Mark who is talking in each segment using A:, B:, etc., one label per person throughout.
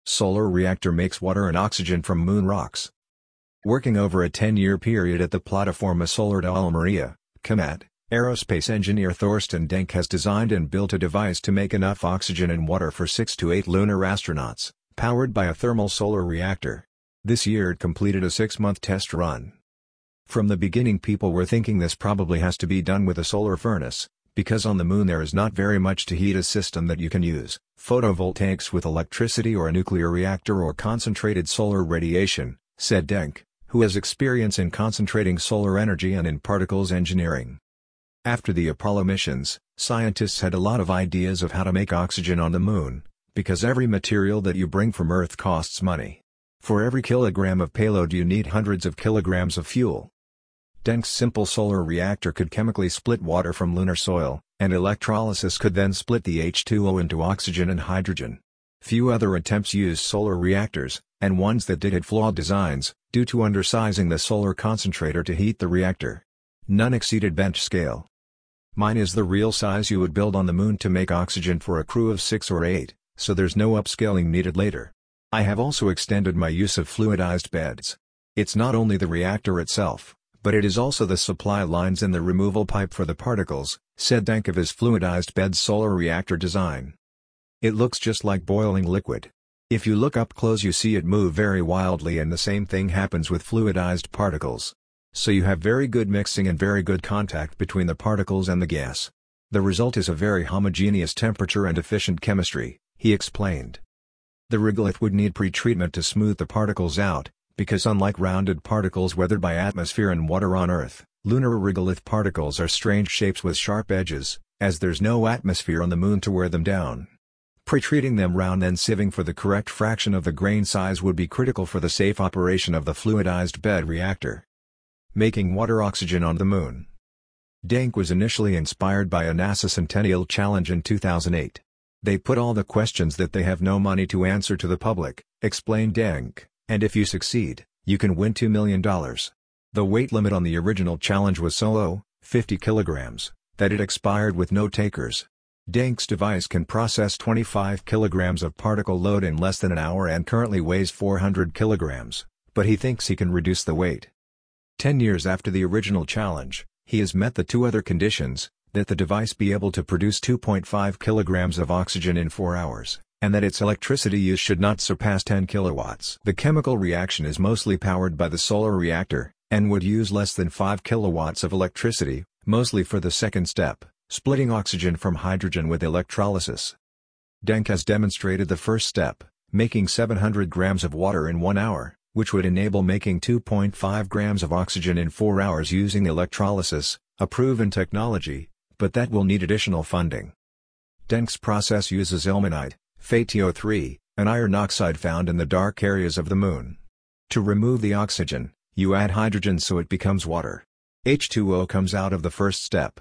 A: Solar reactor makes water and oxygen from moon rocks. Working over a 10-year period at the Plataforma Solar de Almería, COMET, aerospace engineer Thorsten Denk has designed and built a device to make enough oxygen and water for 6 to 8 lunar astronauts, powered by a thermal solar reactor. This year it completed a 6-month test run. From the beginning people were thinking this probably has to be done with a solar furnace, because on the moon there is not very much to heat a system that you can use, photovoltaics with electricity or a nuclear reactor or concentrated solar radiation, said Denk, who has experience in concentrating solar energy and in particles engineering. After the Apollo missions, scientists had a lot of ideas of how to make oxygen on the moon, because every material that you bring from Earth costs money. For every kilogram of payload you need hundreds of kilograms of fuel. Denk's simple solar reactor could chemically split water from lunar soil, and electrolysis could then split the H2O into oxygen and hydrogen. Few other attempts used solar reactors, and ones that did had flawed designs, due to undersizing the solar concentrator to heat the reactor. None exceeded bench scale. Mine is the real size you would build on the moon to make oxygen for a crew of 6 or 8, so there's no upscaling needed later. I have also extended my use of fluidized beds. It's not only the reactor itself, but it is also the supply lines and the removal pipe for the particles, said Denk of his fluidized bed's solar reactor design. It looks just like boiling liquid. If you look up close you see it move very wildly, and the same thing happens with fluidized particles. So you have very good mixing and very good contact between the particles and the gas. The result is a very homogeneous temperature and efficient chemistry, he explained. The regolith would need pre-treatment to smooth the particles out, because unlike rounded particles weathered by atmosphere and water on Earth, lunar regolith particles are strange shapes with sharp edges, as there's no atmosphere on the moon to wear them down. Pre-treating them round then sieving for the correct fraction of the grain size would be critical for the safe operation of the fluidized bed reactor. Making water oxygen on the moon. Denk was initially inspired by a NASA Centennial Challenge in 2008. They put all the questions that they have no money to answer to the public, explained Denk, and if you succeed, you can win $2 million. The weight limit on the original challenge was so low, 50 kilograms, that it expired with no takers. Denk's device can process 25 kilograms of particle load in less than an hour and currently weighs 400 kilograms, but he thinks he can reduce the weight. 10 years after the original challenge, he has met the 2 other conditions, that the device be able to produce 2.5 kilograms of oxygen in 4 hours, and that its electricity use should not surpass 10 kilowatts. The chemical reaction is mostly powered by the solar reactor, and would use less than 5 kilowatts of electricity, mostly for the second step, splitting oxygen from hydrogen with electrolysis. Denk has demonstrated the first step, making 700 grams of water in 1 hour, which would enable making 2.5 grams of oxygen in 4 hours using electrolysis, a proven technology, but that will need additional funding. Denk's process uses ilmenite, FeTO3, an iron oxide found in the dark areas of the moon. To remove the oxygen, you add hydrogen so it becomes water. H2O comes out of the first step.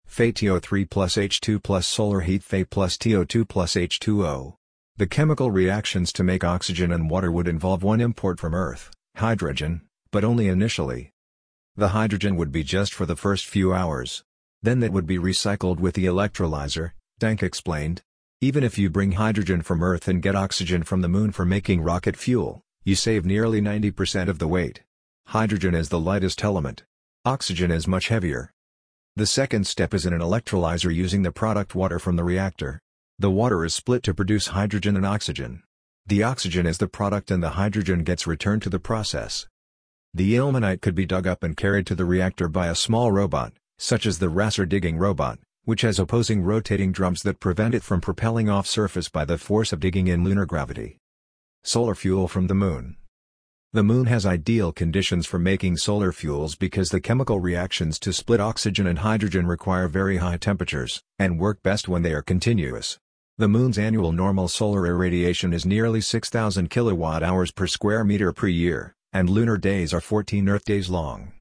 A: FeTO3 plus H2 plus solar heat Fe plus TO2 plus H2O. The chemical reactions to make oxygen and water would involve one import from Earth, hydrogen, but only initially. The hydrogen would be just for the first few hours. Then that would be recycled with the electrolyzer, Denk explained. Even if you bring hydrogen from Earth and get oxygen from the moon for making rocket fuel, you save nearly 90% of the weight. Hydrogen is the lightest element. Oxygen is much heavier. The second step is in an electrolyzer using the product water from the reactor. The water is split to produce hydrogen and oxygen. The oxygen is the product and the hydrogen gets returned to the process. The ilmenite could be dug up and carried to the reactor by a small robot, such as the Raster digging robot, which has opposing rotating drums that prevent it from propelling off surface by the force of digging in lunar gravity. Solar fuel from the moon. The moon has ideal conditions for making solar fuels because the chemical reactions to split oxygen and hydrogen require very high temperatures, and work best when they are continuous. The moon's annual normal solar irradiation is nearly 6,000 kilowatt-hours per square meter per year, and lunar days are 14 Earth days long,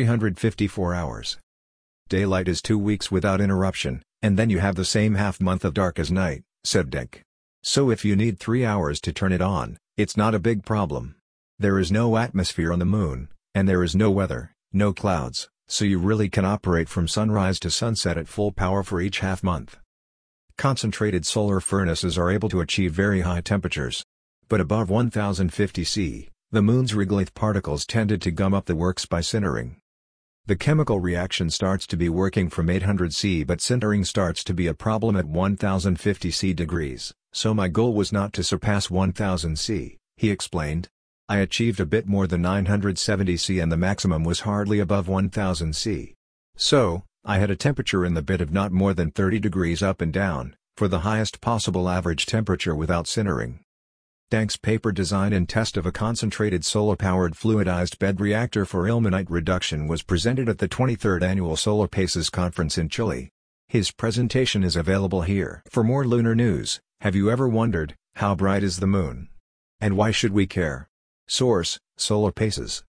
A: 354 hours. Daylight is 2 weeks without interruption, and then you have the same half-month of dark as night, said Denk. So if you need 3 hours to turn it on, it's not a big problem. There is no atmosphere on the moon, and there is no weather, no clouds, so you really can operate from sunrise to sunset at full power for each half-month. Concentrated solar furnaces are able to achieve very high temperatures. But above 1050 C, the Moon's regolith particles tended to gum up the works by sintering. The chemical reaction starts to be working from 800 C, but sintering starts to be a problem at 1050 C degrees, so my goal was not to surpass 1000 C, he explained. I achieved a bit more than 970 C and the maximum was hardly above 1000 C. So, I had a temperature in the bit of not more than 30 degrees up and down, for the highest possible average temperature without sintering. Dank's paper design and test of a concentrated solar-powered fluidized bed reactor for ilmenite reduction was presented at the 23rd Annual Solar Paces Conference in Chile. His presentation is available here. For more lunar news, have you ever wondered, how bright is the Moon? And why should we care? Source: Solar Paces.